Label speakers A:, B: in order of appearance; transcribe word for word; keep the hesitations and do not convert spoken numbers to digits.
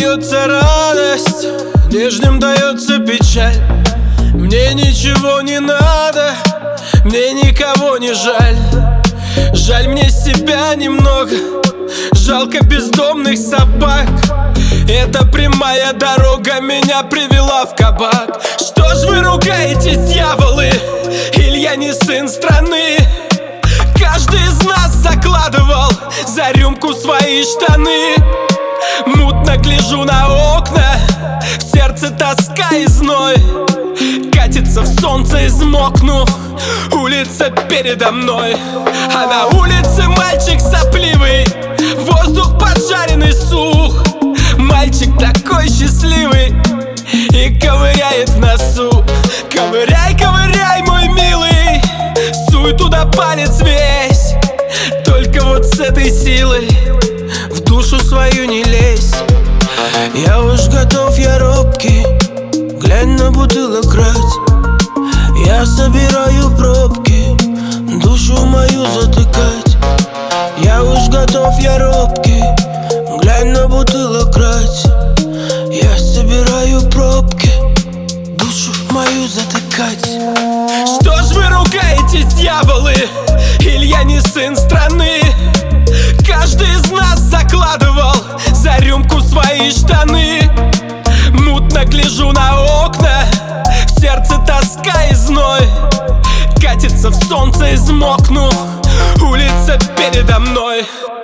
A: дается радость, нежным дается печаль. Мне ничего не надо, мне никого не жаль. Жаль мне себя немного, жалко бездомных собак. Эта прямая дорога меня привела в кабак. Что ж вы ругаетесь, дьяволы? Илья не сын страны. Каждый из нас закладывал за рюмку свои штаны. Мутно гляжу на окна, в сердце тоска и зной. Катится в солнце, измокнув, улица передо мной. А на улице мальчик сопливый, воздух поджаренный сух. Мальчик такой счастливый и ковыряет в носу. Ковыряй, ковыряй, мой милый, суй туда палец весь. Только вот с этой силой в душу свою не лезь. Я уж готов, я робкий, глянь на бутылок рать. Я собираю пробки, душу мою затыкать. Я уж готов, я робкий, глянь на бутылок рать. Я собираю пробки, душу мою затыкать. Что ж вы ругаетесь, дьяволы? Илья не сын страны. Каждый из нас закладывал за рюмку свои штаны. Мутно гляжу на окна, в сердце тоска и зной. Катится в солнце, измокнув, улица передо мной.